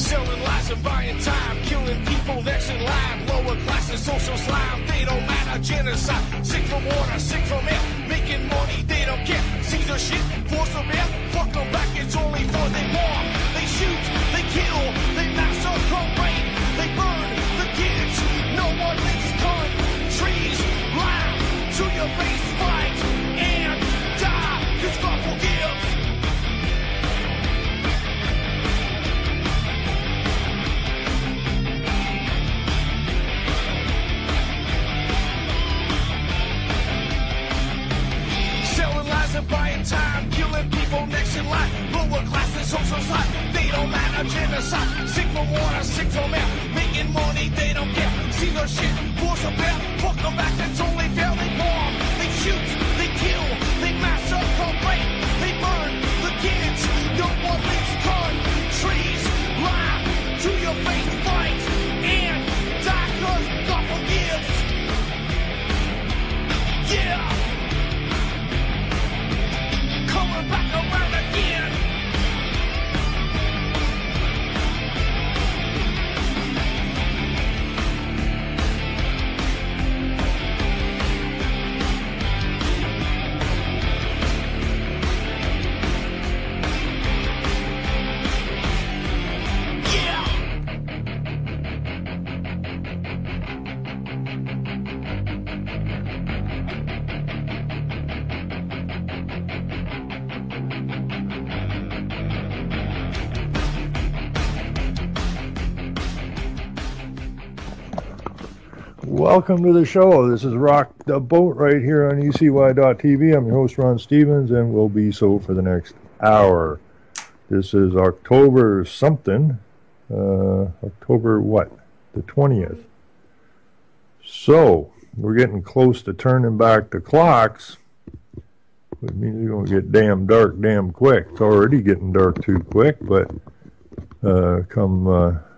Selling lies and buying time, killing people next in line. Lower class and social slime, they don't matter. Genocide, sick from water, sick from air. Making money, they don't care. Caesar shit, force of air. Fuck them back, it's only for they war. They shoot, they kill, they massacre, rape. They burn the kids, no one leaves countries. Lie to your face, fight and die, 'cause God forgives. Buying time, killing people next in line. Lower class and social slide, they don't matter. Genocide, sick from water, sick from air. Making money, they don't care. See their shit, force a bear. Fuck them back, that's only fair. They bomb, they shoot, they kill, they massacre, rape. They burn the kids, no one leaves countries. Lie to your face, fight and die, 'cause God forgives. Yeah. Coming back around again. Welcome to the show. This is Rock the Boat right here on ECY.TV. I'm your host, Ron Stevens, and will be so for the next hour. This is October something. October what? The 20th. So, we're getting close to turning back the clocks. It means it's going to get damn dark damn quick. It's already getting dark too quick, but come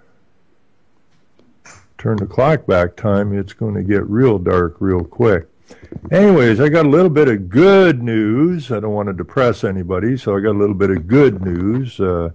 turn the clock back time, it's going to get real dark real quick. Anyways, I got a little bit of good news. I don't want to depress anybody, so I got a little bit of good news that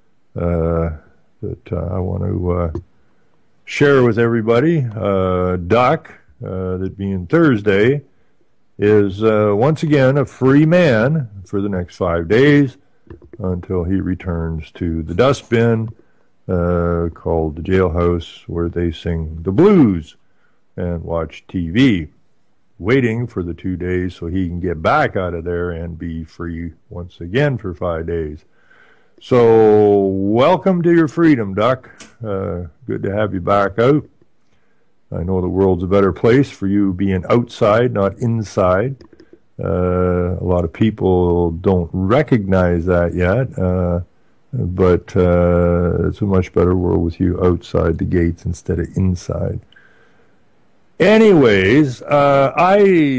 I want to share with everybody. Doc, that being Thursday, is once again a free man for the next 5 days until he returns to the dustbin called the jailhouse, where they sing the blues and watch TV, waiting for the 2 days so he can get back out of there and be free once again for 5 days. So welcome to your freedom, Doc. Good to have you back out. I know the world's a better place for you being outside, not inside. A lot of people don't recognize that yet. But it's a much better world with you outside the gates instead of inside. Anyways, we got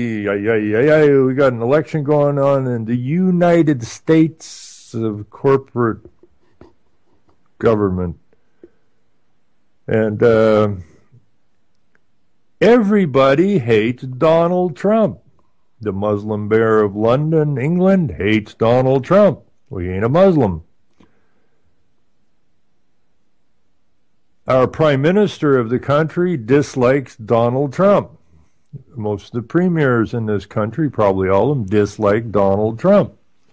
an election going on in the United States of corporate government. And everybody hates Donald Trump. The Muslim Bear of London, England, hates Donald Trump. We ain't a Muslim. Our Prime Minister of the country dislikes Donald Trump. Most of the premiers in this country, probably all of them, dislike Donald Trump.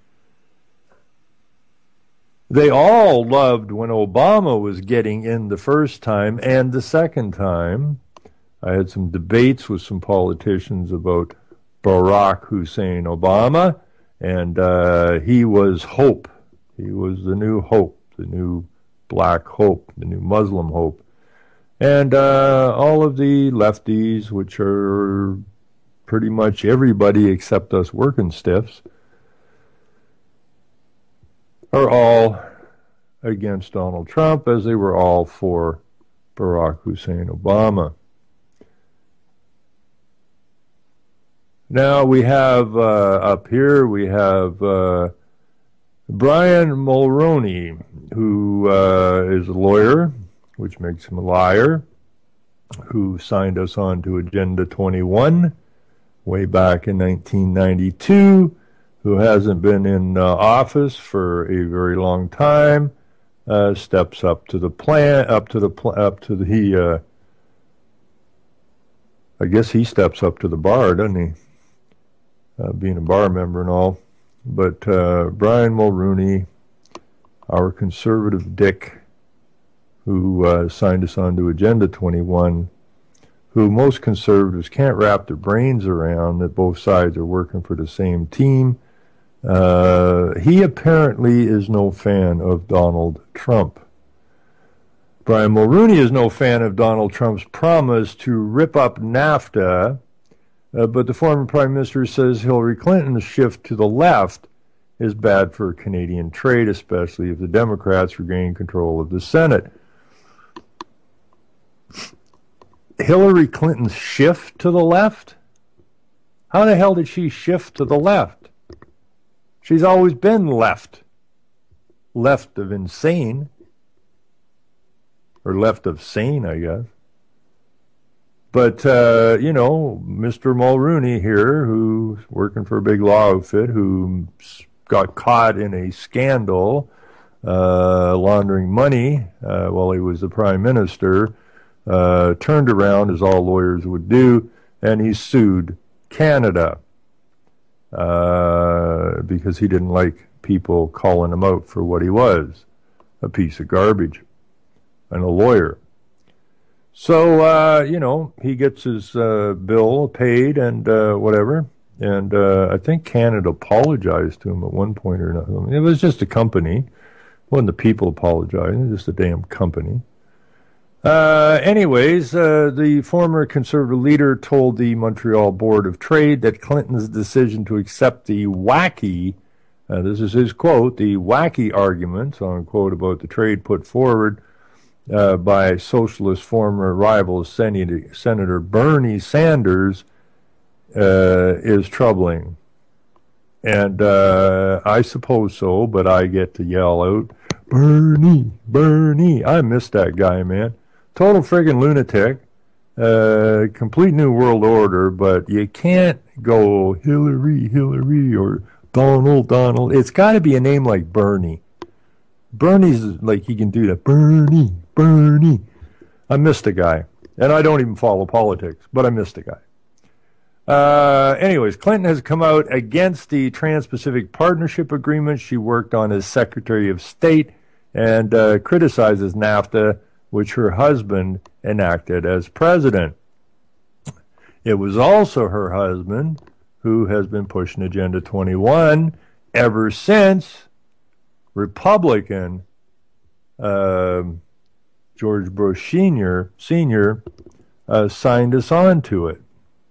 They all loved when Obama was getting in the first time and the second time. I had some debates with some politicians about Barack Hussein Obama, and he was hope. He was the new hope, the new black hope, the new Muslim hope. And all of the lefties, which are pretty much everybody except us working stiffs, are all against Donald Trump, as they were all for Barack Hussein Obama. Now we have up here, we have Brian Mulroney, who is a lawyer, which makes him a liar, who signed us on to Agenda 21 way back in 1992, who hasn't been in office for a very long time, steps up to the plan, I guess he steps up to the bar, doesn't he? Being a bar member and all. But Brian Mulroney, our conservative dick, who signed us on to Agenda 21, who most conservatives can't wrap their brains around, that both sides are working for the same team. He apparently is no fan of Donald Trump. Brian Mulroney is no fan of Donald Trump's promise to rip up NAFTA, but the former Prime Minister says Hillary Clinton's shift to the left is bad for Canadian trade, especially if the Democrats regain control of the Senate. Hillary Clinton's shift to the left? How the hell did she shift to the left? She's always been left. Left of insane. Or left of sane, I guess. But, Mr. Mulroney here, who's working for a big law outfit, who got caught in a scandal laundering money while he was the Prime Minister, turned around, as all lawyers would do, and he sued Canada because he didn't like people calling him out for what he was, a piece of garbage, and a lawyer. So, he gets his bill paid and whatever, and I think Canada apologized to him at one point or another. It was just a company. It wasn't the people apologizing, it was just a damn company. The former conservative leader told the Montreal Board of Trade that Clinton's decision to accept the wacky, this is his quote, the wacky arguments, unquote, about the trade put forward by socialist former rival Senator Bernie Sanders is troubling. And I suppose so, but I get to yell out, Bernie, Bernie. I miss that guy, man. Total friggin' lunatic, complete new world order, but you can't go Hillary, Hillary, or Donald, Donald. It's got to be a name like Bernie. Bernie's like he can do that. Bernie, Bernie. I miss the guy, and I don't even follow politics, but I miss the guy. Clinton has come out against the Trans-Pacific Partnership Agreement she worked on as Secretary of State and criticizes NAFTA, which her husband enacted as president. It was also her husband who has been pushing Agenda 21 ever since Republican George Bush Sr. Signed us on to it.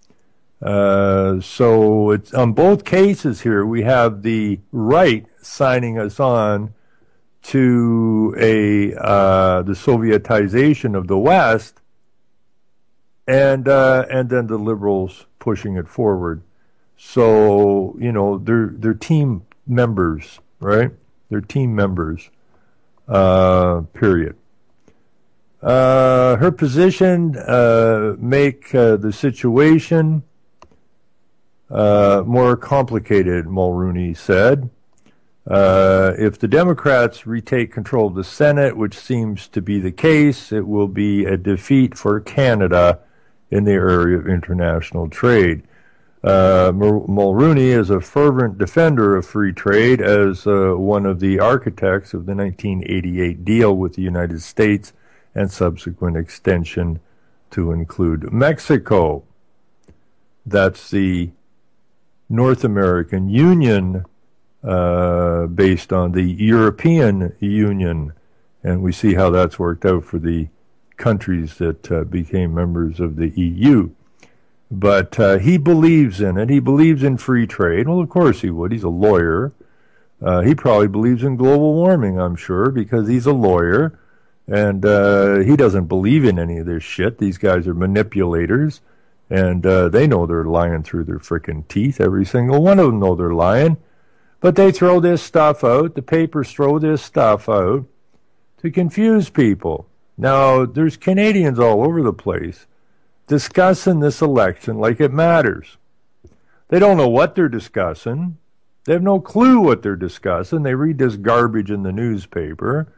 So it's on both cases here, we have the right signing us on to the Sovietization of the West, and then the liberals pushing it forward. So they're team members, right? They're team members. Period. Her position make the situation more complicated, Mulroney said. If the Democrats retake control of the Senate, which seems to be the case, it will be a defeat for Canada in the area of international trade. Mulroney is a fervent defender of free trade as one of the architects of the 1988 deal with the United States and subsequent extension to include Mexico. That's the North American Union based on the European Union, and we see how that's worked out for the countries that became members of the EU. But he believes in it. He believes in free trade. Well, of course he would. He's a lawyer. He probably believes in global warming, I'm sure, because he's a lawyer, and he doesn't believe in any of this shit. These guys are manipulators, and they know they're lying through their frickin' teeth. Every single one of them know they're lying. But they throw this stuff out, the papers throw this stuff out to confuse people. Now, there's Canadians all over the place discussing this election like it matters. They don't know what they're discussing. They have no clue what they're discussing. They read this garbage in the newspaper,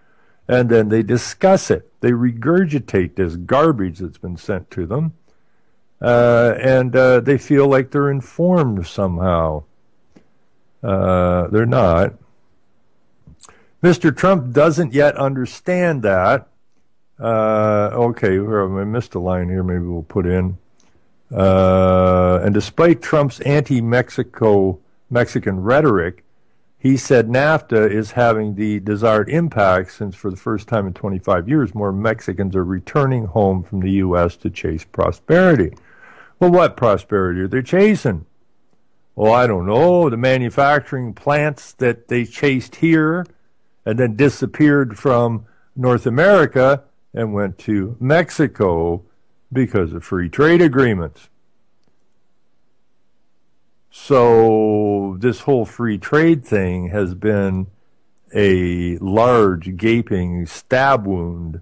and then they discuss it. They regurgitate this garbage that's been sent to them, and they feel like they're informed somehow. They're not. Mr. Trump doesn't yet understand that. Okay, I missed a line here. Maybe we'll put in. And despite Trump's anti-Mexican rhetoric, he said NAFTA is having the desired impact since for the first time in 25 years, more Mexicans are returning home from the U.S. to chase prosperity. Well, what prosperity are they chasing? Well, I don't know. The manufacturing plants that they chased here and then disappeared from North America and went to Mexico because of free trade agreements. So this whole free trade thing has been a large, gaping stab wound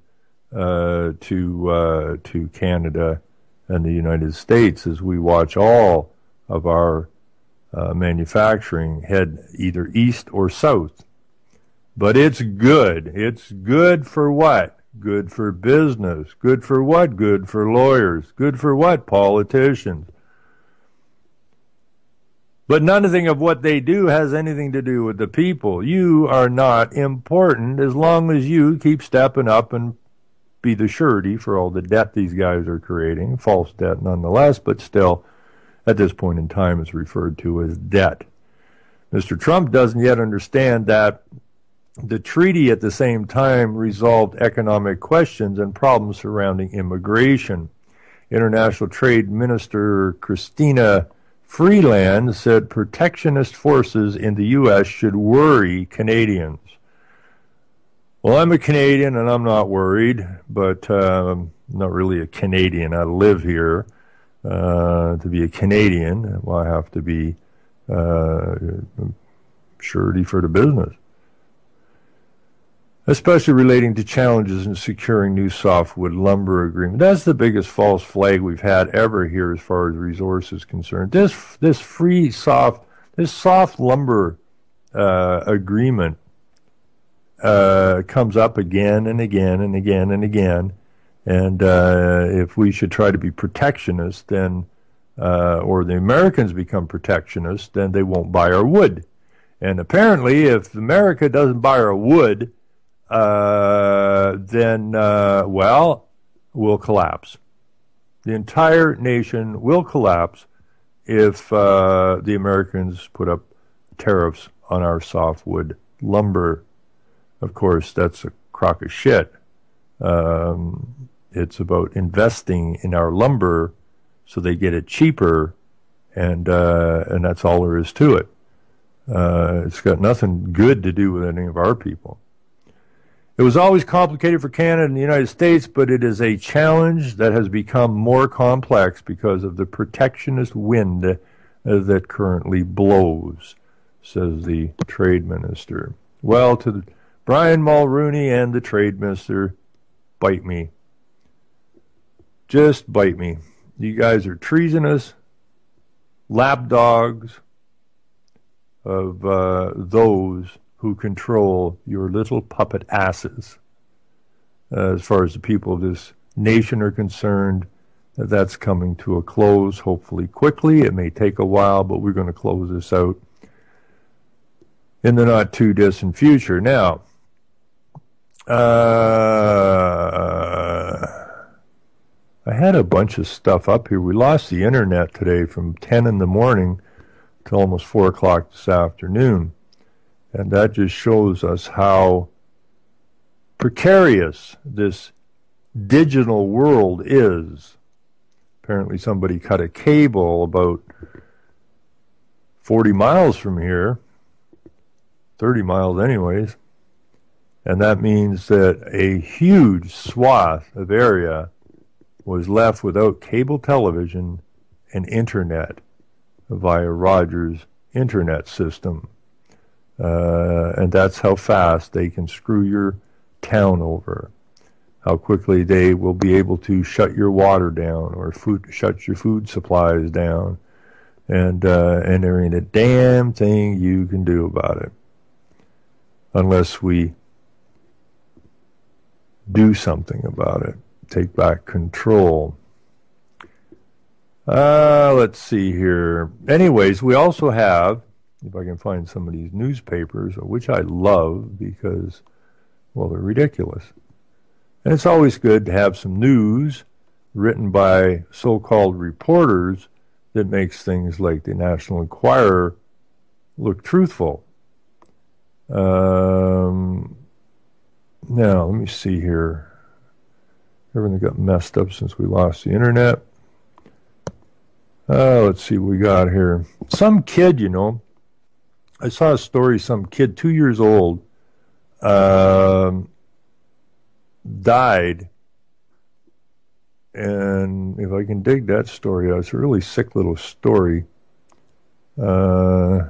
to Canada and the United States as we watch all of our manufacturing head either east or south. But it's good. It's good for what? Good for business. Good for what? Good for lawyers. Good for what? Politicians. But nothing of what they do has anything to do with the people. You are not important as long as you keep stepping up and be the surety for all the debt these guys are creating. False debt nonetheless, but still, at this point in time, is referred to as debt. Mr. Trump doesn't yet understand that the treaty at the same time resolved economic questions and problems surrounding immigration. International Trade Minister Christina Freeland said protectionist forces in the U.S. should worry Canadians. Well, I'm a Canadian and I'm not worried, but I'm not really a Canadian. I live here. To be a Canadian, well, I have to be surety for the business, especially relating to challenges in securing new softwood lumber agreement. That's the biggest false flag we've had ever here as far as resources concerned. This soft lumber agreement comes up again and again and again and again. And if we should try to be protectionist, then or the Americans become protectionist, then they won't buy our wood. And apparently, if America doesn't buy our wood, then we'll collapse. The entire nation will collapse if the Americans put up tariffs on our softwood lumber. Of course, that's a crock of shit. It's about investing in our lumber so they get it cheaper, and that's all there is to it. It's got nothing good to do with any of our people. It was always complicated for Canada and the United States, but it is a challenge that has become more complex because of the protectionist wind that currently blows, says the Trade Minister. Well, to Brian Mulroney and the Trade Minister, bite me. Just bite me. You guys are treasonous lapdogs of those who control your little puppet asses. As far as the people of this nation are concerned, that's coming to a close, hopefully quickly. It may take a while, but we're going to close this out in the not too distant future. Now, I had a bunch of stuff up here. We lost the internet today from 10 in the morning to almost 4 o'clock this afternoon. And that just shows us how precarious this digital world is. Apparently somebody cut a cable about 40 miles from here, 30 miles anyways, and that means that a huge swath of area was left without cable television and internet via Rogers' internet system. And that's how fast they can screw your town over. How quickly they will be able to shut your water down or shut your food supplies down. And there ain't a damn thing you can do about it. Unless we do something about it. Take back control. Let's see here. Anyways, we also have, if I can find some of these newspapers, which I love because, well, they're ridiculous. And it's always good to have some news written by so-called reporters that makes things like the National Enquirer look truthful. Now, let me see here. Everything got messed up since we lost the internet. Let's see what we got here. Some kid, you know, I saw a story, some kid 2 years old died. And if I can dig that story out, it's a really sick little story. Well,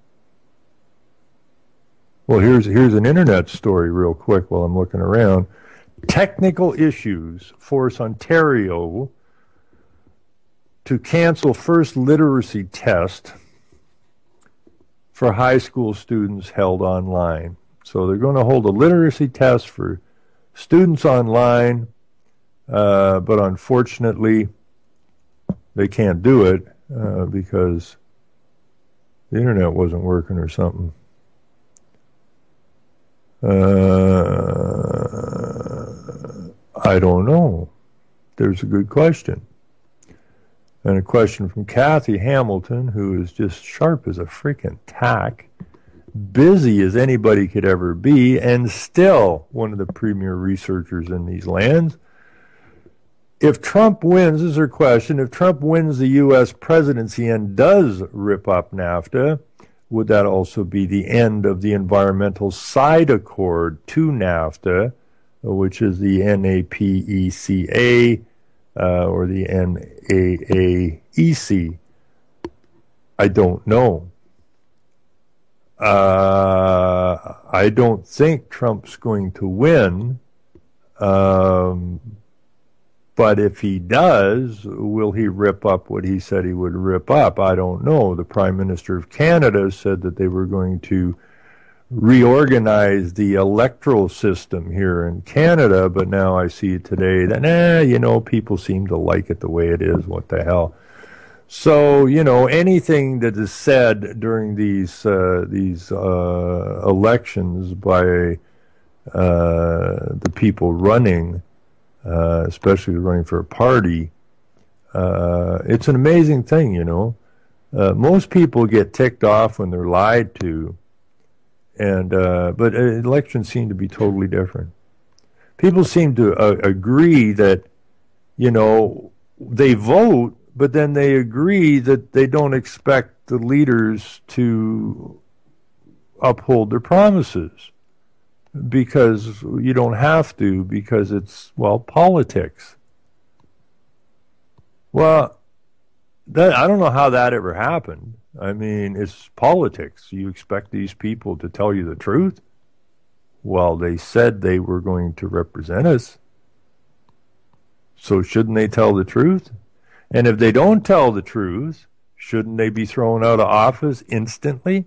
here's an internet story real quick while I'm looking around. Technical issues force Ontario to cancel first literacy test for high school students held online. So they're going to hold a literacy test for students online, but unfortunately they can't do it because the internet wasn't working or something. I don't know. There's a good question. And a question from Kathy Hamilton, who is just sharp as a freaking tack, busy as anybody could ever be, and still one of the premier researchers in these lands. If Trump wins, this is her question, if Trump wins the U.S. presidency and does rip up NAFTA, would that also be the end of the environmental side accord to NAFTA, which is the NAPECA, or the NAAEC? I don't know. I don't think Trump's going to win. But if he does, will he rip up what he said he would rip up? I don't know. The Prime Minister of Canada said that they were going to reorganize the electoral system here in Canada, but now I see today that, people seem to like it the way it is. What the hell? So, anything that is said during these elections by the people running, especially running for a party, it's an amazing thing, Most people get ticked off when they're lied to, but elections seem to be totally different. People seem to agree that, they vote, but then they agree that they don't expect the leaders to uphold their promises. Because you don't have to, because it's, politics. Well, I don't know how that ever happened. I mean, it's politics. You expect these people to tell you the truth? Well, they said they were going to represent us. So shouldn't they tell the truth? And if they don't tell the truth, shouldn't they be thrown out of office instantly?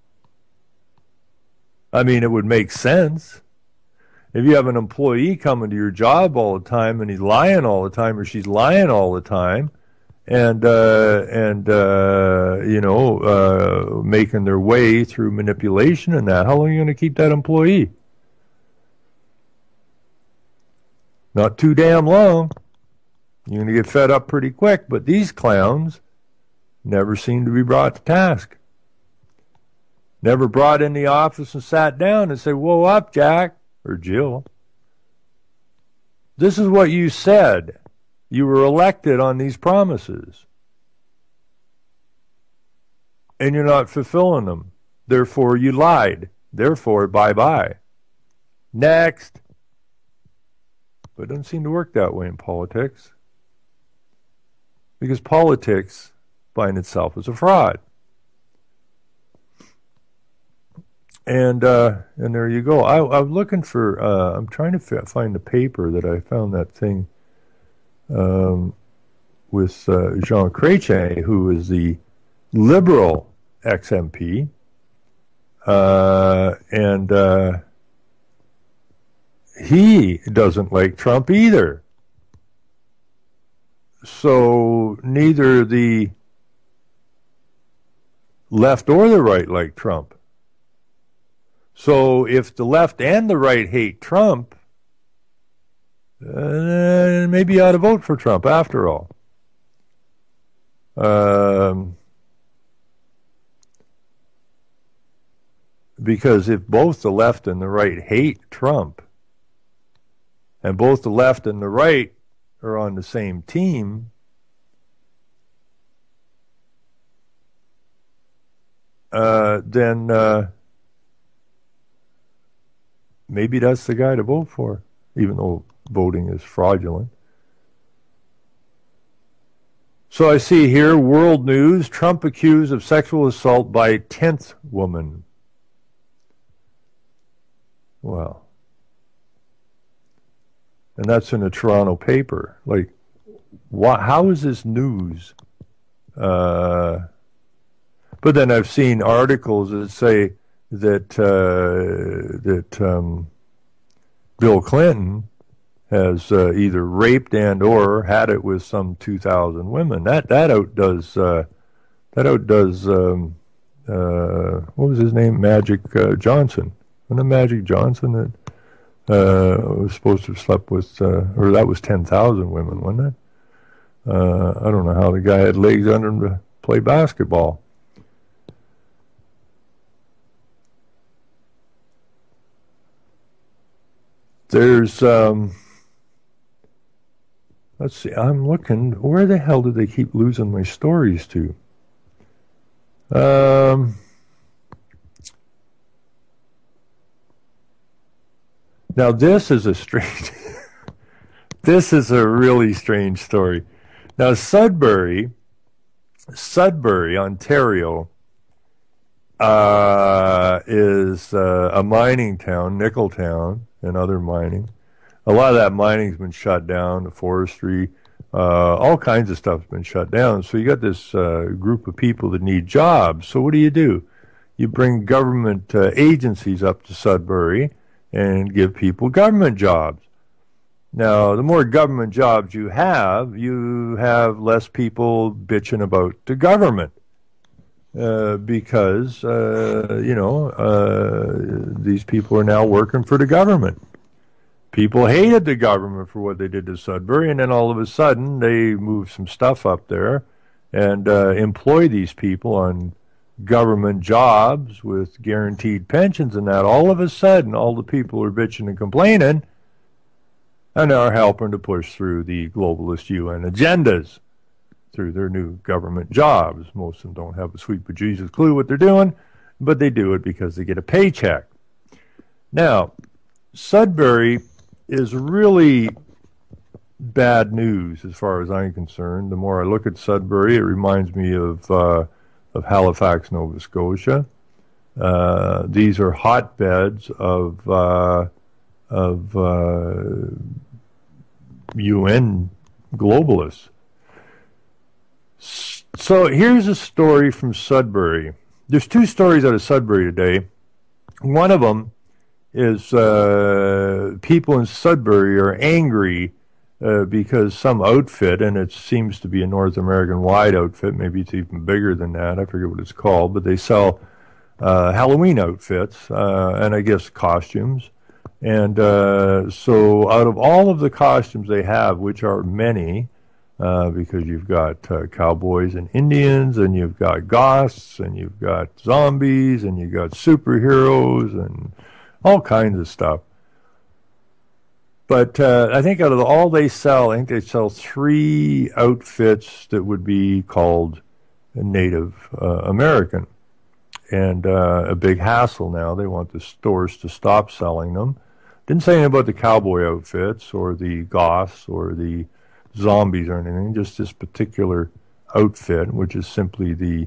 I mean, it would make sense. If you have an employee coming to your job all the time and he's lying all the time or she's lying all the time and making their way through manipulation and that, how long are you going to keep that employee? Not too damn long. You're going to get fed up pretty quick, but these clowns never seem to be brought to task. Never brought in the office and sat down and said, whoa up, Jack, or Jill. This is what you said. You were elected on these promises. And you're not fulfilling them. Therefore, you lied. Therefore, bye-bye. Next. But it doesn't seem to work that way in politics. Because politics, by itself, is a fraud. And there you go. I'm looking for, I'm trying to find the paper that I found that thing with Jean Chrétien, who is the Liberal ex-MP. And he doesn't like Trump either. So neither the left or the right like Trump. So if the left and the right hate Trump, maybe you ought to vote for Trump after all. Because if both the left and the right hate Trump, and both the left and the right are on the same team, then maybe that's the guy to vote for, even though voting is fraudulent. So I see here, world news, Trump accused of sexual assault by 10th woman. Well, and that's in a Toronto paper. Like, how is this news? But then I've seen articles that say that Bill Clinton has either raped and or had it with some 2,000 women. That outdoes what was his name? Magic Johnson. Wasn't it Magic Johnson that was supposed to have slept with, or that was 10,000 women, wasn't it? I don't know how the guy had legs under him to play basketball. There's, let's see, I'm looking, where the hell did they keep losing my stories to? Now this is a strange, this is a really strange story. Now Sudbury, Ontario, is a mining town, nickel town, and other mining. A lot of that mining's been shut down, the forestry, all kinds of stuff's been shut down. So you got this group of people that need jobs. So what do? You bring government agencies up to Sudbury and give people government jobs. Now, the more government jobs you have less people bitching about the government. Because, these people are now working for the government. People hated the government for what they did to Sudbury, and then all of a sudden they moved some stuff up there and employ these people on government jobs with guaranteed pensions and that. All of a sudden, all the people are bitching and complaining and are helping to push through the globalist UN agendas through their new government jobs. Most of them don't have a sweet bejesus clue what they're doing, but they do it because they get a paycheck. Now, Sudbury is really bad news as far as I'm concerned. The more I look at Sudbury, it reminds me of Halifax, Nova Scotia. These are hotbeds of UN globalists. So here's a story from Sudbury. There's two stories out of Sudbury today. One of them is people in Sudbury are angry because some outfit, and it seems to be a North American-wide outfit, maybe it's even bigger than that, I forget what it's called, but they sell Halloween outfits and I guess costumes. And so out of all of the costumes they have, which are many, because you've got cowboys and Indians, and you've got goths, and you've got zombies, and you've got superheroes, and all kinds of stuff. But I think out of all they sell, I think they sell 3 outfits that would be called Native American. And a big hassle now. They want the stores to stop selling them. Didn't say anything about the cowboy outfits or the goths or the zombies or anything, just this particular outfit, which is simply the,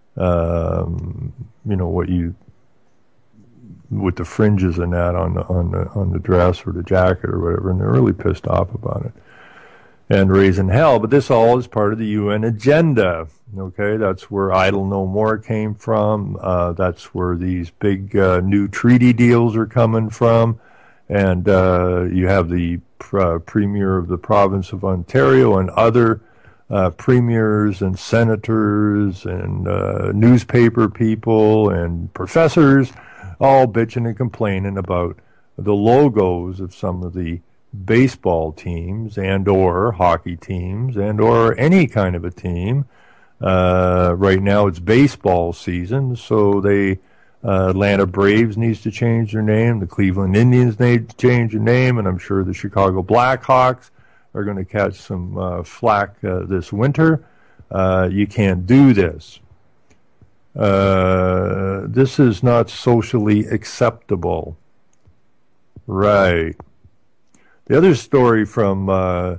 what you, with the fringes and that on the dress or the jacket or whatever, and they're really pissed off about it and raising hell. But this all is part of the UN agenda. Okay, that's where Idle No More came from. That's where these big new treaty deals are coming from. And you have the Premier of the province of Ontario and other premiers and senators and newspaper people and professors all bitching and complaining about the logos of some of the baseball teams and or hockey teams and or any kind of a team. Right now it's baseball season, so they Atlanta Braves needs to change their name. The Cleveland Indians need to change their name, and I'm sure the Chicago Blackhawks are going to catch some flack this winter. You can't do this. This is not socially acceptable. Right. The other story from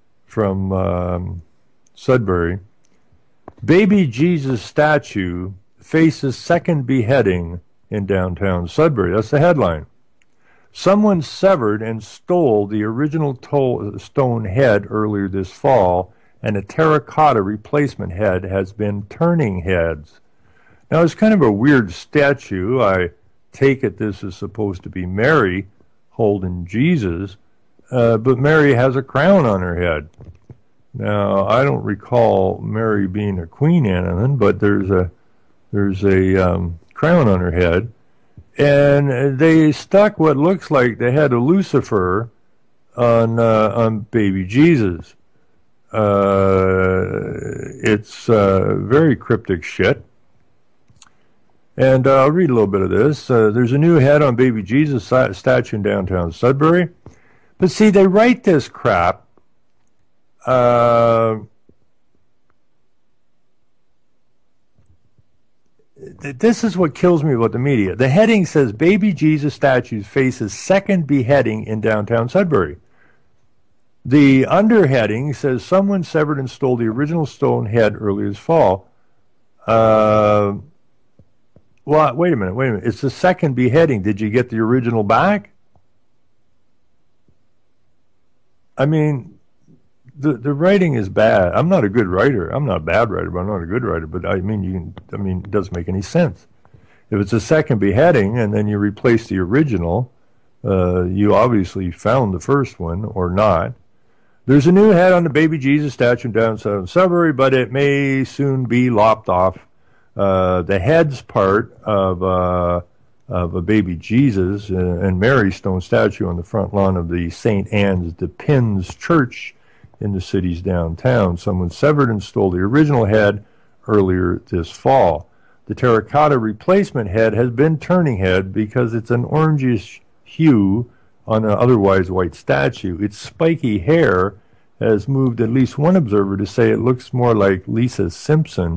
Sudbury, Baby Jesus statue faces second beheading in downtown Sudbury. That's the headline. Someone severed and stole the original stone head earlier this fall, and a terracotta replacement head has been turning heads. Now, it's kind of a weird statue. I take it this is supposed to be Mary holding Jesus, but Mary has a crown on her head. Now, I don't recall Mary being a queen anything, but there's a crown on her head, and they stuck what looks like the head of Lucifer on baby Jesus. It's very cryptic shit. And I'll read a little bit of this. There's a new head on baby Jesus statue in downtown Sudbury. But see, they write this crap. This is what kills me about the media. The heading says, Baby Jesus statue faces second beheading in downtown Sudbury. The underheading says, someone severed and stole the original stone head earlier this fall. Well, wait a minute. It's the second beheading. Did you get the original back? I mean, the writing is bad. I'm not a good writer. I'm not a bad writer, but I'm not a good writer. But I mean, it doesn't make any sense. If it's a second beheading and then you replace the original, you obviously found the first one or not. There's a new head on the baby Jesus statue in downtown Sudbury, but it may soon be lopped off. The head's part of a baby Jesus and Mary stone statue on the front lawn of the St. Anne's de Pins Church in the city's downtown. Someone severed and stole the original head earlier this fall. The terracotta replacement head has been turning head because it's an orangish hue on an otherwise white statue. Its spiky hair has moved at least one observer to say it looks more like Lisa Simpson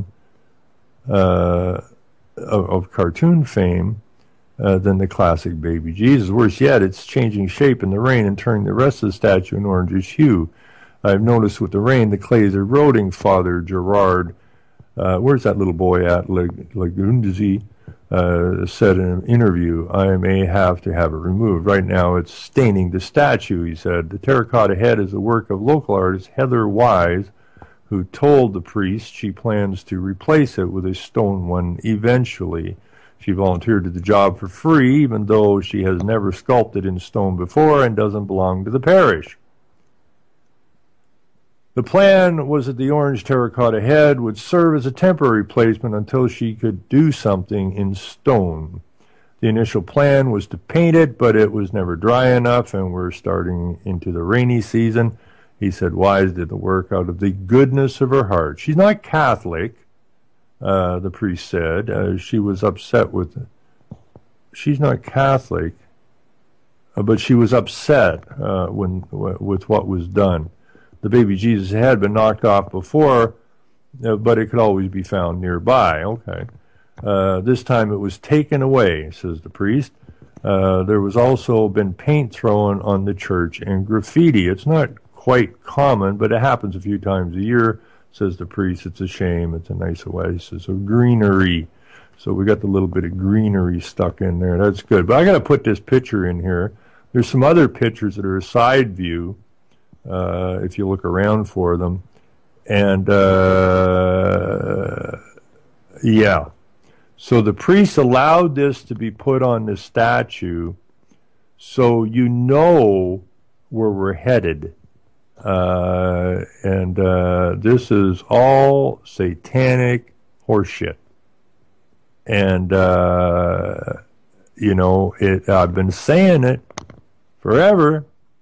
of cartoon fame than the classic baby Jesus. Worse yet, it's changing shape in the rain and turning the rest of the statue an orangish hue. I've noticed with the rain, the clay is eroding, Father Gerard. Where's that little boy at? Lagundzi said in an interview, I may have to have it removed. Right now, it's staining the statue, he said. The terracotta head is the work of local artist Heather Wise, who told the priest she plans to replace it with a stone one eventually. She volunteered to the job for free, even though she has never sculpted in stone before and doesn't belong to the parish. The plan was that the orange terracotta head would serve as a temporary replacement until she could do something in stone. The initial plan was to paint it, but it was never dry enough, and we're starting into the rainy season. He said Wise did the work out of the goodness of her heart. She's not Catholic, the priest said. She was upset with it. She's not Catholic, but she was upset with what was done. The baby Jesus had been knocked off before, but it could always be found nearby. Okay. This time it was taken away, says the priest. There was also been paint thrown on the church and graffiti. It's not quite common, but it happens a few times a year, says the priest. It's a shame. It's a nice oasis of greenery. So we got the little bit of greenery stuck in there. That's good. But I got to put this picture in here. There's some other pictures that are a side view, if you look around for them. And, yeah. So the priest allowed this to be put on the statue So you know where we're headed. And this is all satanic horseshit. And, I've been saying it forever.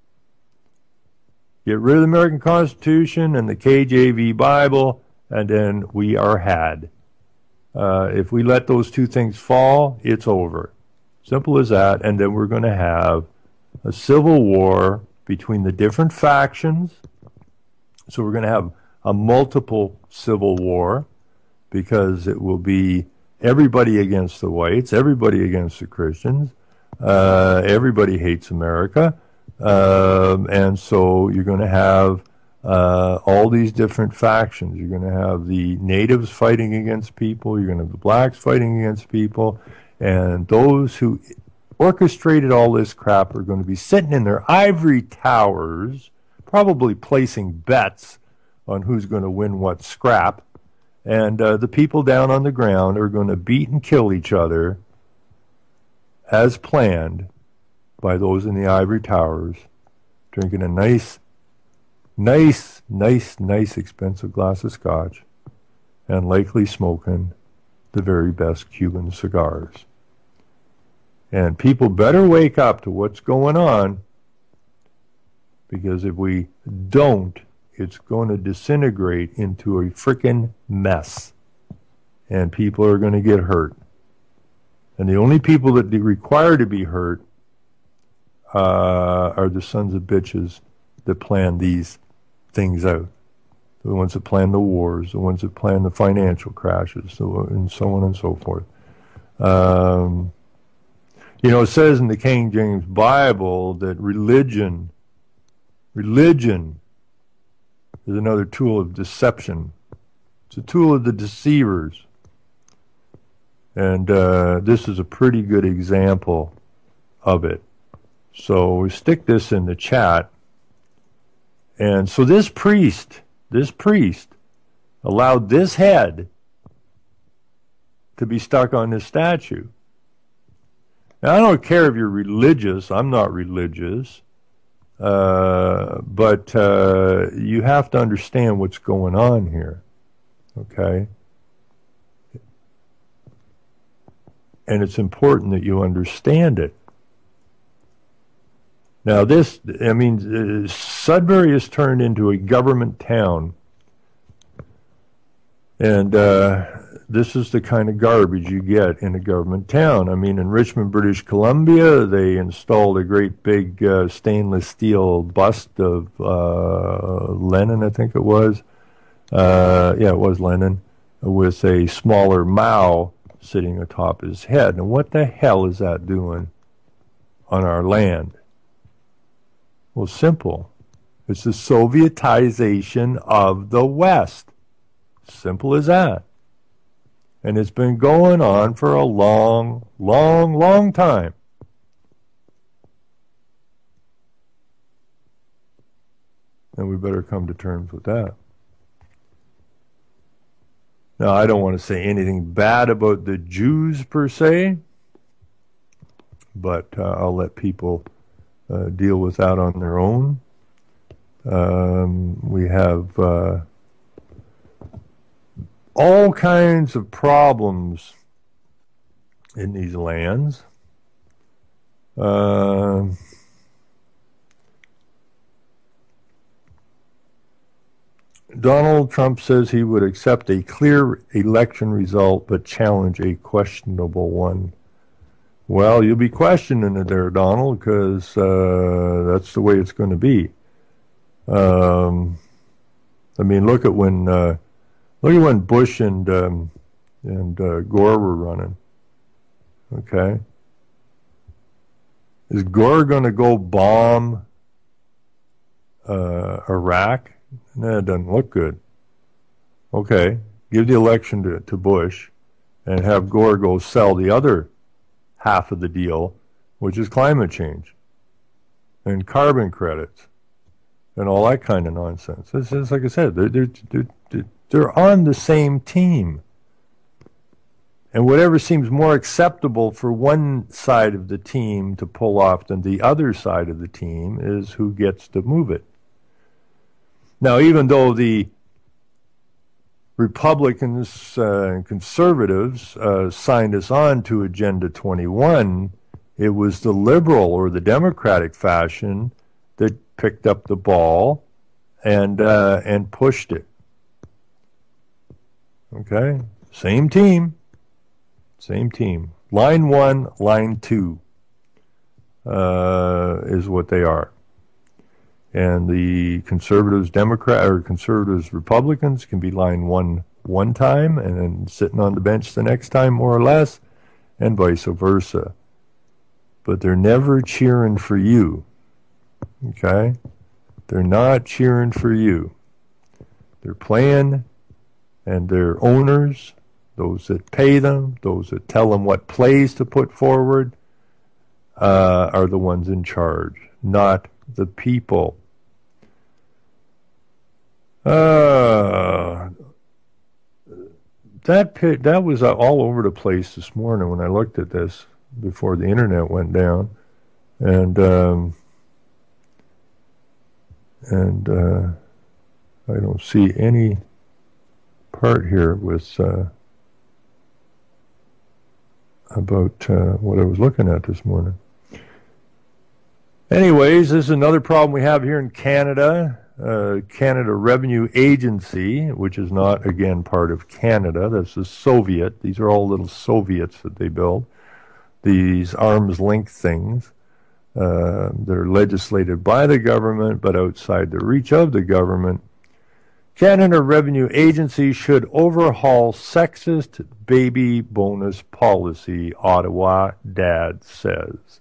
Get rid of the American Constitution and the KJV Bible, and then we are had. If we let those two things fall, it's over. Simple as that. And then we're going to have a civil war between the different factions. So we're going to have a multiple civil war, because it will be everybody against the whites, everybody against the Christians, everybody hates America. And so you're going to have all these different factions. You're going to have the natives fighting against people. You're going to have the blacks fighting against people. And those who orchestrated all this crap are going to be sitting in their ivory towers, probably placing bets on who's going to win what scrap. And the people down on the ground are going to beat and kill each other as planned by those in the ivory towers, drinking a nice expensive glass of scotch, and likely smoking the very best Cuban cigars. And people better wake up to what's going on, because if we don't, it's going to disintegrate into a frickin' mess, and people are going to get hurt. And the only people that require to be hurt are the sons of bitches that plan these things out. The ones that plan the wars, the ones that plan the financial crashes, and so on and so forth. It says in the King James Bible that religion is another tool of deception. It's a tool of the deceivers. And this is a pretty good example of it. So we stick this in the chat. And so this priest allowed this head to be stuck on this statue. Now, I don't care if you're religious. I'm not religious. But you have to understand what's going on here. Okay? And it's important that you understand it. Now Sudbury has turned into a government town. And this is the kind of garbage you get in a government town. In Richmond, British Columbia, they installed a great big stainless steel bust of Lenin, I think it was. It was Lenin, with a smaller Mao sitting atop his head. And what the hell is that doing on our land? Well, simple. It's the Sovietization of the West. Simple as that. And it's been going on for a long, long, long time. And we better come to terms with that. Now, I don't want to say anything bad about the Jews per se, but I'll let people deal with that on their own. We have all kinds of problems in these lands. Donald Trump says he would accept a clear election result but challenge a questionable one. Well, you'll be questioning it there, Donald, because that's the way it's going to be. Look at when Bush and Gore were running. Okay, is Gore going to go bomb Iraq? No, it doesn't look good. Okay, give the election to Bush, and have Gore go sell the other half of the deal, which is climate change and carbon credits and all that kind of nonsense. It's like I said, they're on the same team. And whatever seems more acceptable for one side of the team to pull off than the other side of the team is who gets to move it. Now, even though the Republicans and conservatives signed us on to Agenda 21, it was the liberal or the Democratic faction that picked up the ball and pushed it. Okay? Same team. Line 1, line 2 is what they are. And the conservatives, Republicans can be line 1 one time and then sitting on the bench the next time, more or less, and vice versa. But they're never cheering for you. Okay? They're not cheering for you. They're playing, and their owners, those that pay them, those that tell them what plays to put forward, are the ones in charge, not the people. That was all over the place this morning when I looked at this before the internet went down, and I don't see any part here with about what I was looking at this morning. Anyways, this is another problem we have here in Canada. Canada Revenue Agency, which is not, again, part of Canada. That's the Soviet. These are all little Soviets that they build. These arm's length things. They're legislated by the government, but outside the reach of the government. Canada Revenue Agency should overhaul sexist baby bonus policy, Ottawa dad says.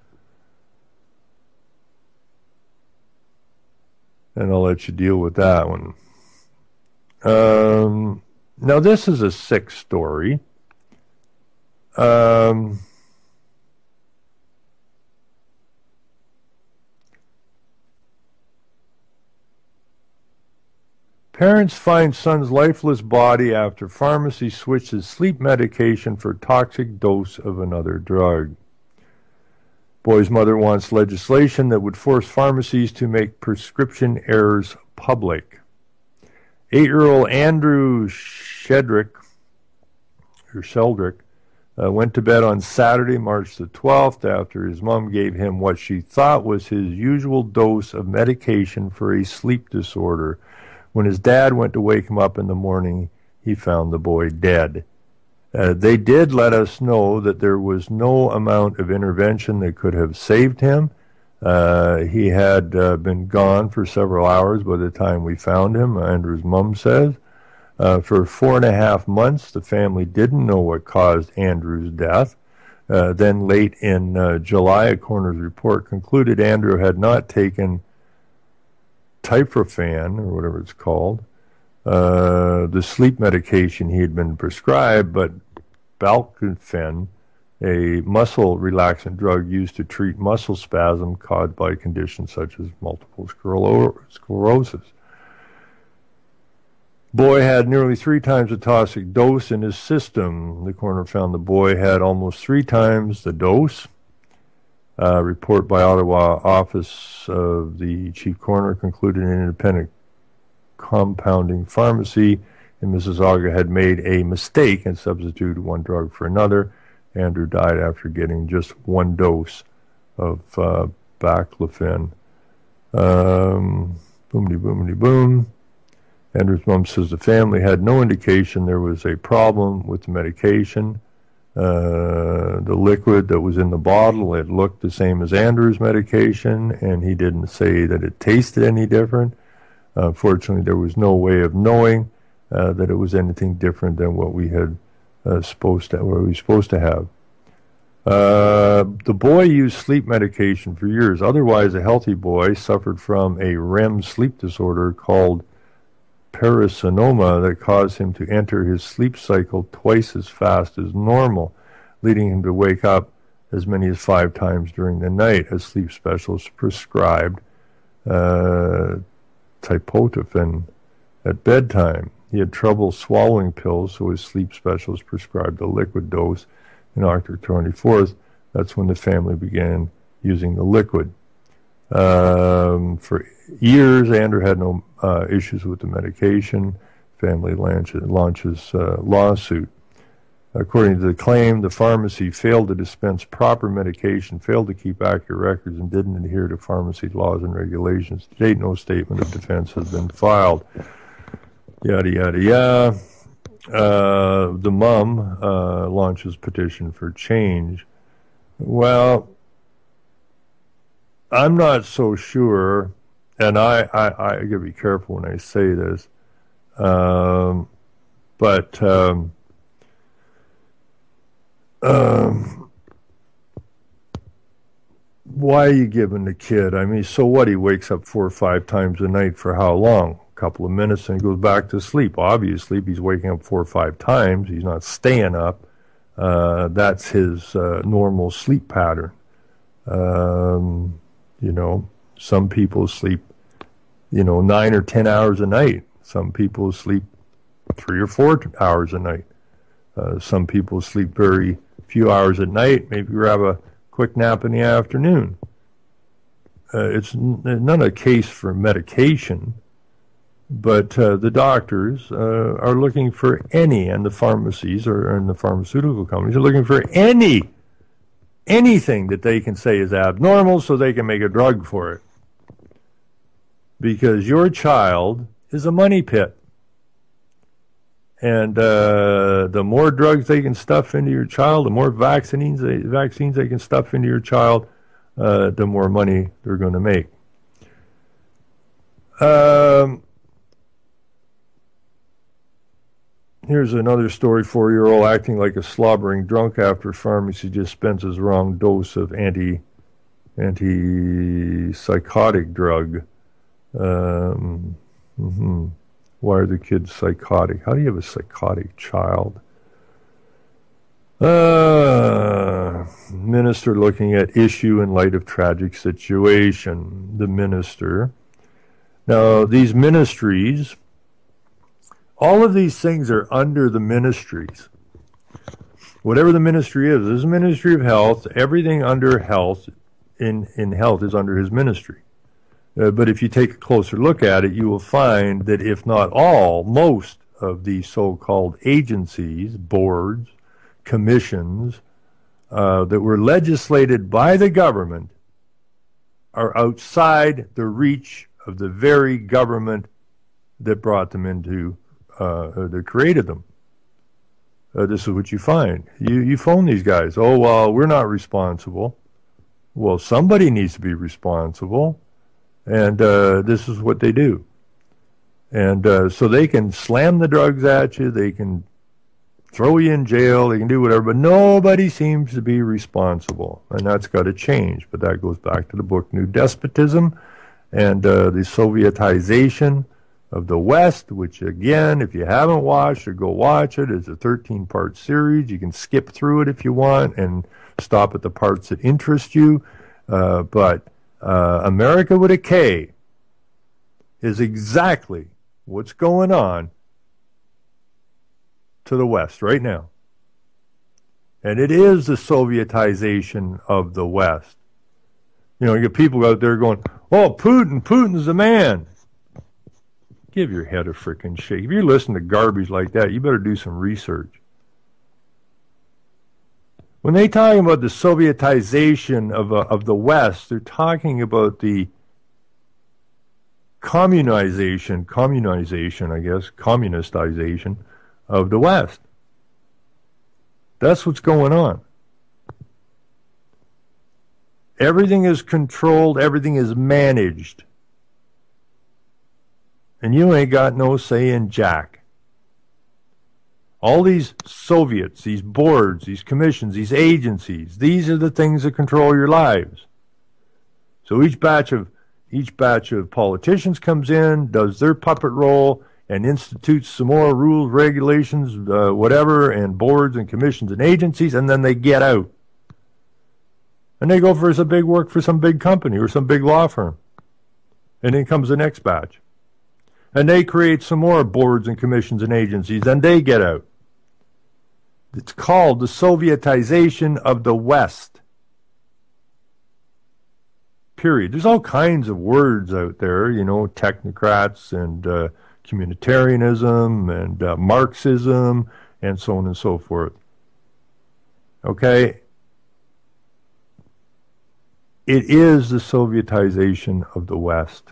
And I'll let you deal with that one. Now, this is a sick story. Parents find son's lifeless body after pharmacy switches sleep medication for toxic dose of another drug. Boy's mother wants legislation that would force pharmacies to make prescription errors public. 8-year-old Andrew Sheldrick went to bed on Saturday, March the 12th, after his mom gave him what she thought was his usual dose of medication for a sleep disorder. When his dad went to wake him up in the morning, he found the boy dead. They did let us know that there was no amount of intervention that could have saved him. He had been gone for several hours by the time we found him, Andrew's mom says. For 4.5 months, the family didn't know what caused Andrew's death. Then late in July, a coroner's report concluded Andrew had not taken Typrophan, or whatever it's called, the sleep medication he had been prescribed, but Baclofen, a muscle relaxant drug used to treat muscle spasm caused by conditions such as multiple sclerosis. Boy had nearly 3 times the toxic dose in his system. The coroner found the boy had almost 3 times the dose. Report by Ottawa Office of the Chief Coroner concluded an independent compounding pharmacy in Mississauga had made a mistake and substituted one drug for another. Andrew died after getting just 1 dose of Baclofen. Boomity boom. Andrew's mom says the family had no indication there was a problem with the medication. The liquid that was in the bottle, it looked the same as Andrew's medication, and he didn't say that it tasted any different. Unfortunately, there was no way of knowing that it was anything different than what we had supposed to have. The boy used sleep medication for years. Otherwise, a healthy boy suffered from a REM sleep disorder called parasomnia that caused him to enter his sleep cycle twice as fast as normal, leading him to wake up as many as 5 times during the night. A sleep specialist prescribed Typrophan at bedtime. He had trouble swallowing pills, so his sleep specialist prescribed a liquid dose. On October 24th, that's when the family began using the liquid. For years, Andrew had no issues with the medication. Family launches lawsuit. According to the claim, the pharmacy failed to dispense proper medication, failed to keep accurate records, and didn't adhere to pharmacy laws and regulations. To date, no statement of defense has been filed. Yada, yada, yada. The mom launches petition for change. Well, I'm not so sure, and I got to be careful when I say this, but why are you giving the kid? I mean, so what? He wakes up 4 or 5 times a night for how long? A couple of minutes and he goes back to sleep. Obviously, if he's waking up 4 or 5 times, he's not staying up. That's his normal sleep pattern. You know, some people sleep, 9 or 10 hours a night. Some people sleep 3 or 4 hours a night. Some people sleep very few hours at night, maybe grab a quick nap in the afternoon. It's not a case for medication, but the doctors are looking for and the pharmacies and the pharmaceutical companies are looking for anything that they can say is abnormal so they can make a drug for it. Because your child is a money pit. And the more drugs they can stuff into your child, the more vaccines they can stuff into your child, the more money they're going to make. Here's another story. 4-year-old acting like a slobbering drunk after pharmacy dispenses wrong dose of antipsychotic drug. Why are the kids psychotic? How do you have a psychotic child? Minister looking at issue in light of tragic situation. The minister. Now, these ministries, all of these things are under the ministries. Whatever the ministry is, there's a ministry of health. Everything under health, in health, is under his ministry. But if you take a closer look at it, you will find that if not all, most of these so-called agencies, boards, commissions, that were legislated by the government are outside the reach of the very government that brought them into, that created them. This is what you find. You phone these guys. Oh, well, we're not responsible. Well, somebody needs to be responsible. And this is what they do. And so they can slam the drugs at you, they can throw you in jail, they can do whatever, but nobody seems to be responsible. And that's got to change. But that goes back to the book New Despotism and the Sovietization of the West, which again, if you haven't watched or go watch it, it's a 13-part series. You can skip through it if you want and stop at the parts that interest you. But America with a K is exactly what's going on to the West right now. And it is the Sovietization of the West. You get people out there going, oh, Putin's the man. Give your head a frickin' shake. If you're listening to garbage like that, you better do some research. When they talk about the Sovietization of the West, they're talking about the communistization, communistization of the West. That's what's going on. Everything is controlled, everything is managed. And you ain't got no say in jack. All these Soviets, these boards, these commissions, these agencies, these are the things that control your lives. So each batch of politicians comes in, does their puppet role, and institutes some more rules, regulations, whatever, and boards and commissions and agencies, and then they get out. And they go for some big work for some big company or some big law firm. And then comes the next batch. And they create some more boards and commissions and agencies, and they get out. It's called the Sovietization of the West. Period. There's all kinds of words out there, technocrats and communitarianism and Marxism and so on and so forth. Okay? It is the Sovietization of the West.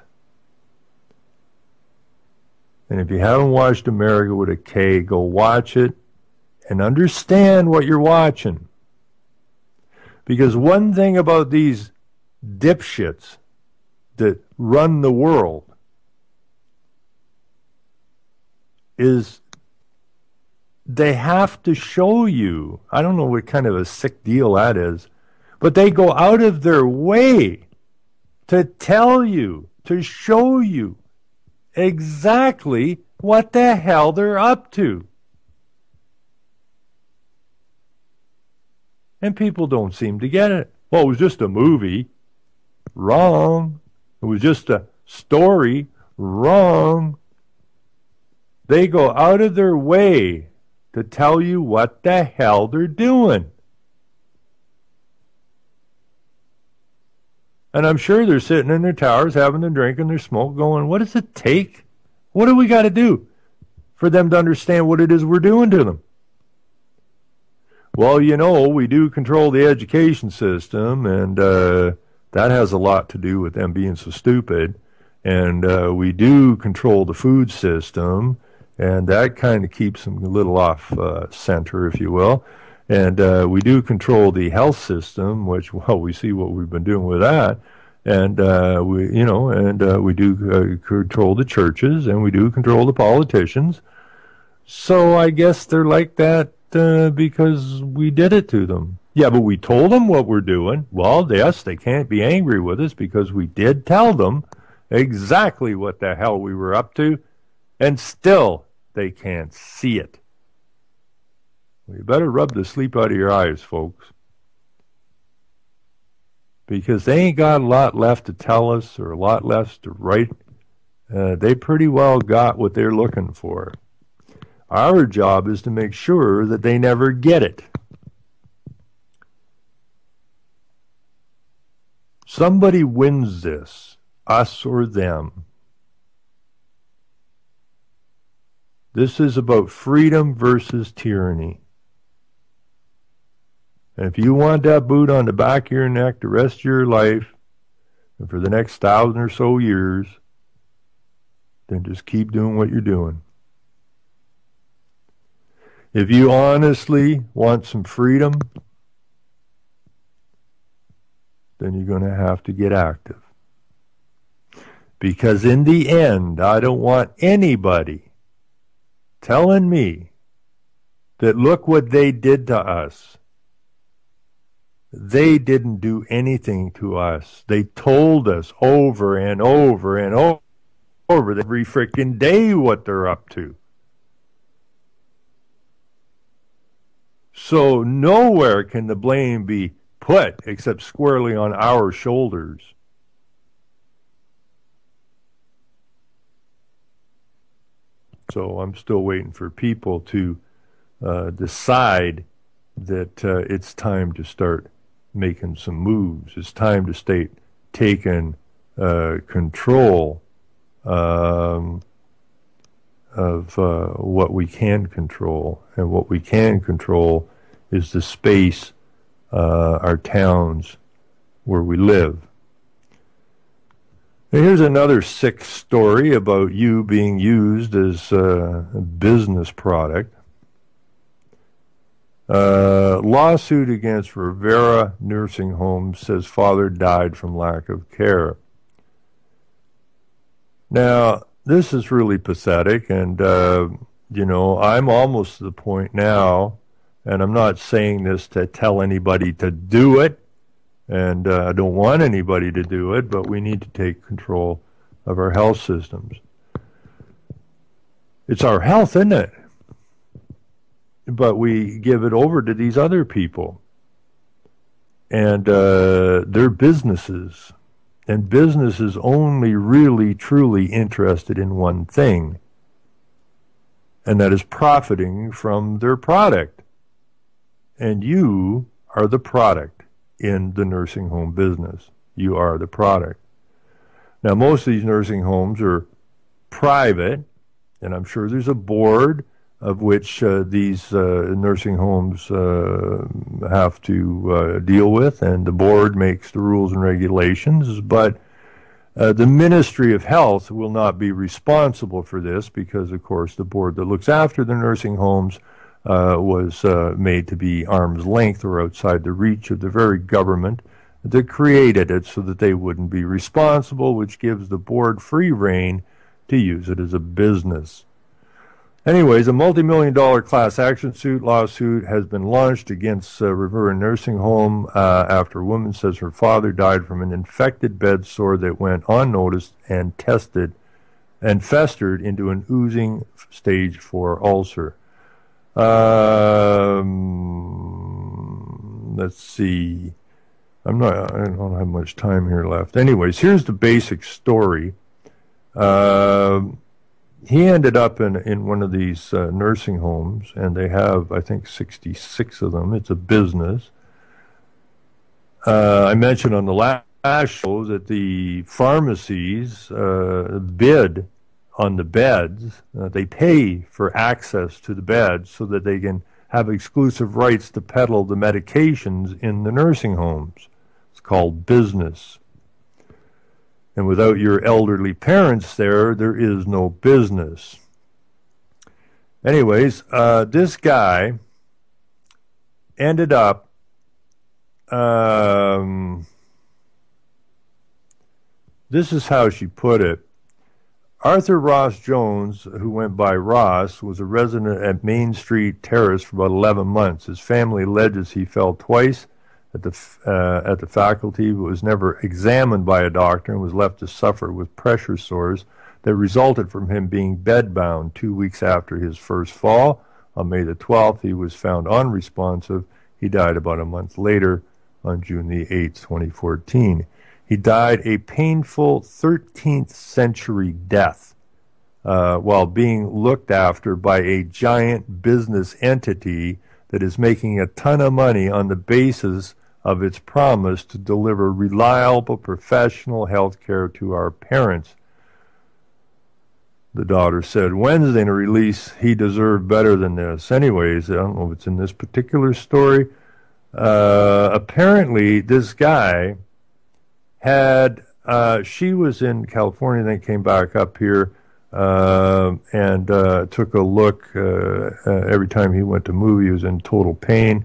And if you haven't watched America with a K, go watch it and understand what you're watching. Because one thing about these dipshits that run the world is they have to show you, I don't know what kind of a sick deal that is, but they go out of their way to tell you, to show you exactly what the hell they're up to. And people don't seem to get it. Well, it was just a movie. Wrong. It was just a story. Wrong. They go out of their way to tell you what the hell they're doing. And I'm sure they're sitting in their towers having their drink and their smoke going, what does it take? What do we got to do for them to understand what it is we're doing to them? Well, we do control the education system, and that has a lot to do with them being so stupid. And we do control the food system, and that kind of keeps them a little off center, if you will. And we do control the health system, which, well, we see what we've been doing with that. And we do control the churches, and we do control the politicians. So I guess they're like that because we did it to them. Yeah, but we told them what we're doing. Well, yes, they can't be angry with us because we did tell them exactly what the hell we were up to, and still they can't see it. Well, you better rub the sleep out of your eyes, folks, because they ain't got a lot left to tell us or a lot left to write. They pretty well got what they're looking for. Our job is to make sure that they never get it. Somebody wins this, us or them. This is about freedom versus tyranny. And if you want that boot on the back of your neck the rest of your life, and for the next 1,000 or so years, then just keep doing what you're doing. If you honestly want some freedom, then you're going to have to get active. Because in the end, I don't want anybody telling me that look what they did to us. They didn't do anything to us. They told us over and over and over every freaking day what they're up to. So nowhere can the blame be put except squarely on our shoulders. So I'm still waiting for people to decide that it's time to start making some moves. It's time to start taking control of what we can control. And what we can control is the space, our towns, where we live. And here's another sick story about you being used as a business product. Lawsuit against Rivera Nursing Home says father died from lack of care. Now, this is really pathetic, and, I'm almost to the point now, and I'm not saying this to tell anybody to do it, and I don't want anybody to do it, but we need to take control of our health systems. It's our health, isn't it? But we give it over to these other people and their businesses. And business is only really, truly interested in one thing, and that is profiting from their product. And you are the product in the nursing home business. You are the product. Now, most of these nursing homes are private, and I'm sure there's a board of which these nursing homes have to deal with, and the board makes the rules and regulations, but the Ministry of Health will not be responsible for this because, of course, the board that looks after the nursing homes was made to be arm's length or outside the reach of the very government that created it so that they wouldn't be responsible, which gives the board free rein to use it as a business. Anyways, a multi-million-dollar class action lawsuit has been launched against Rivera Nursing Home after a woman says her father died from an infected bed sore that went unnoticed and festered into an oozing stage 4 ulcer. Let's see. I don't have much time here left. Anyways, here's the basic story. He ended up in one of these nursing homes, and they have, I think, 66 of them. It's a business. I mentioned on the last show that the pharmacies bid on the beds. They pay for access to the beds so that they can have exclusive rights to peddle the medications in the nursing homes. It's called business. And without your elderly parents there is no business. Anyways, this guy ended up this is how she put it. Arthur Ross Jones, who went by Ross, was a resident at Main Street Terrace for about 11 months. His family alleges he fell twice at the faculty, but was never examined by a doctor and was left to suffer with pressure sores that resulted from him being bedbound 2 weeks after his first fall. On May the 12th, he was found unresponsive. He died about a month later on June the 8th, 2014. He died a painful 13th century death while being looked after by a giant business entity that is making a ton of money on the basis of its promise to deliver reliable professional health care to our parents. The daughter said Wednesday in a release, he deserved better than this. Anyways, I don't know if it's in this particular story. Apparently, this guy had, she was in California, then came back up here and took a look. Every time he went to move, he was in total pain.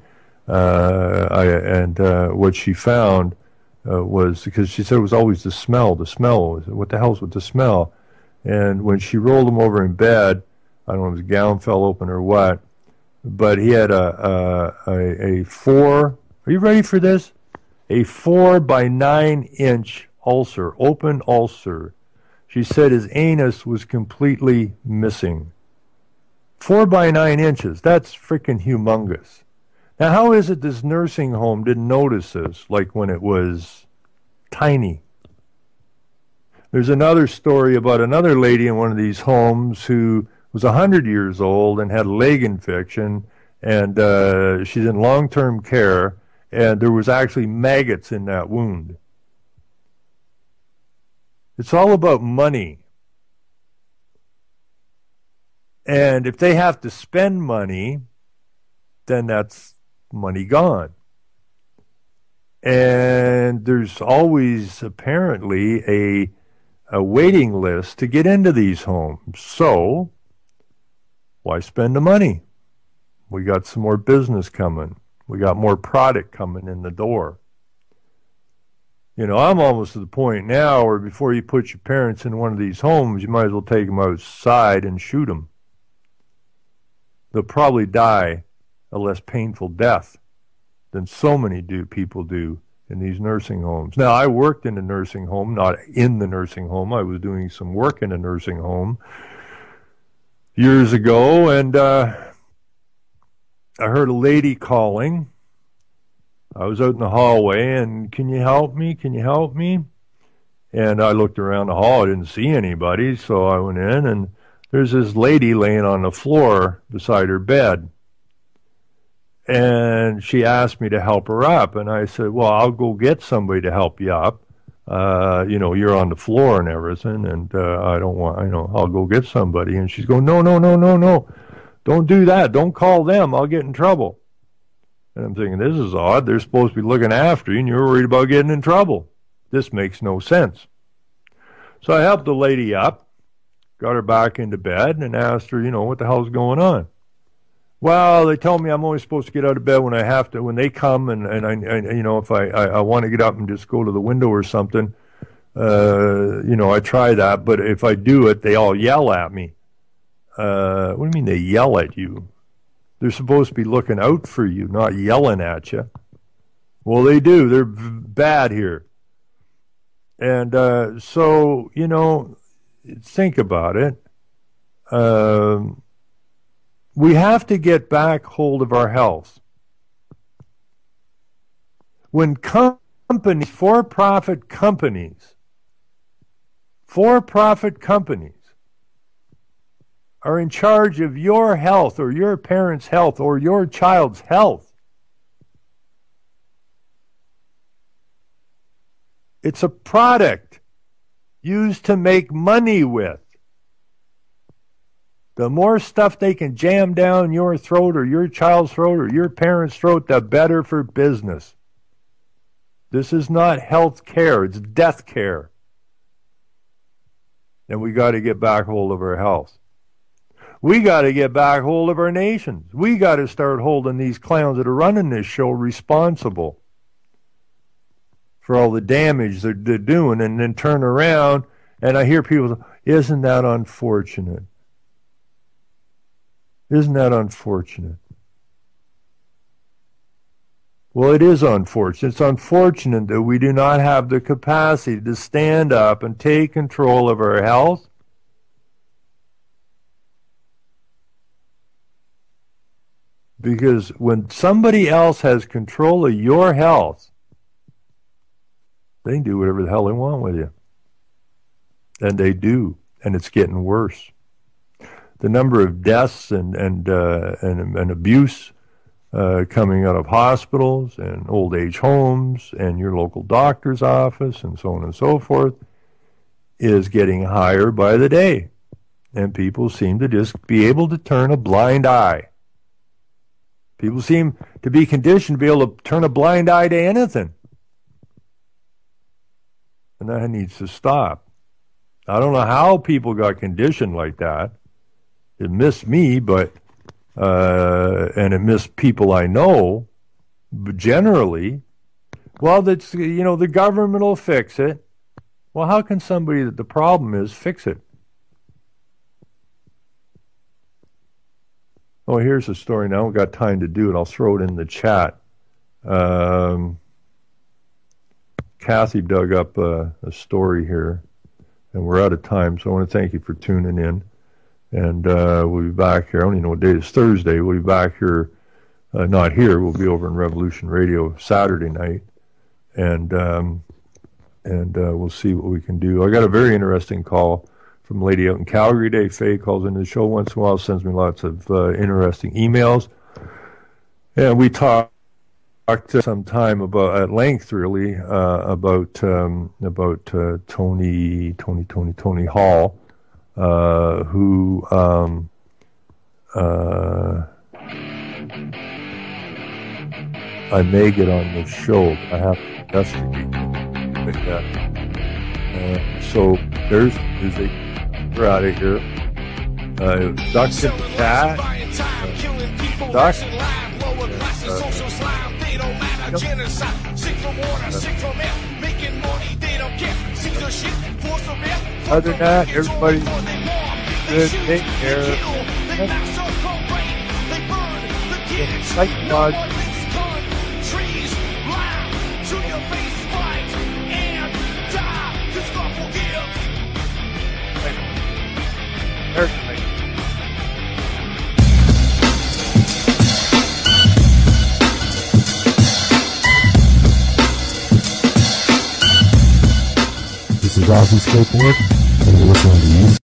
What she found was, because she said it was always the smell. The smell was, what the hell's with the smell? And when she rolled him over in bed, I don't know if his gown fell open or what, but he had a 4, are you ready for this? A 4 by 9 inch ulcer, open ulcer. She said his anus was completely missing. 4 by 9 inches, that's freaking humongous. Now, how is it this nursing home didn't notice this, like when it was tiny? There's another story about another lady in one of these homes who was 100 years old and had a leg infection, and she's in long-term care, and there was actually maggots in that wound. It's all about money. And if they have to spend money, then that's money gone. And there's always apparently a waiting list to get into these homes. So why spend the money? We got some more business coming. We got more product coming in the door. You know, I'm almost to the point now where before you put your parents in one of these homes, you might as well take them outside and shoot them. They'll probably die a less painful death than so many people do in these nursing homes. Now, I worked in a nursing home, not in the nursing home. I was doing some work in a nursing home years ago, and I heard a lady calling. I was out in the hallway, and can you help me? Can you help me? And I looked around the hall. I didn't see anybody, so I went in, and there's this lady laying on the floor beside her bed. And she asked me to help her up, and I said, well, I'll go get somebody to help you up. You're on the floor and everything, and I'll go get somebody. And she's going, no, don't do that. Don't call them. I'll get in trouble. And I'm thinking, this is odd. They're supposed to be looking after you, and you're worried about getting in trouble. This makes no sense. So I helped the lady up, got her back into bed, and asked her, what the hell's going on? Well, they told me I'm only supposed to get out of bed when I have to, when they come, and if I want to get up and just go to the window or something, I try that, but if I do it, they all yell at me. What do you mean they yell at you? They're supposed to be looking out for you, not yelling at you. Well, they do. They're bad here. And so, think about it. We have to get back hold of our health. When companies, for-profit companies are in charge of your health or your parents' health or your child's health, it's a product used to make money with. The more stuff they can jam down your throat or your child's throat or your parents' throat, the better for business. This is not health care, it's death care. And we got to get back hold of our health. We got to get back hold of our nations. We got to start holding these clowns that are running this show responsible for all the damage they're doing, and then turn around and I hear people say, isn't that unfortunate? Isn't that unfortunate? Well, it is unfortunate. It's unfortunate that we do not have the capacity to stand up and take control of our health. Because when somebody else has control of your health, they can do whatever the hell they want with you. And they do. And it's getting worse. The number of deaths and abuse coming out of hospitals and old age homes and your local doctor's office and so on and so forth is getting higher by the day. And people seem to just be able to turn a blind eye. People seem to be conditioned to be able to turn a blind eye to anything. And that needs to stop. I don't know how people got conditioned like that. It missed me, but and it missed people I know. But generally, well, that's the government will fix it. Well, how can somebody that the problem is fix it? Oh, here's a story now. We've got time to do it. I'll throw it in the chat. Kathy dug up a story here, and we're out of time, so I want to thank you for tuning in. And we'll be back here. I don't even know what day it is. Thursday. We'll be back here. Not here. We'll be over in Revolution Radio Saturday night, and we'll see what we can do. I got a very interesting call from a lady out in Calgary today. Faye calls into the show once in a while, sends me lots of interesting emails, and we talked some time about, at length really, about Tony Hall, who I may get on the show. I have to investigate. So there's a we're out of here. Duck's in the chat. Duck. Other than that, everybody good. Take care. This is Ozzy Skateboard, and you're listening to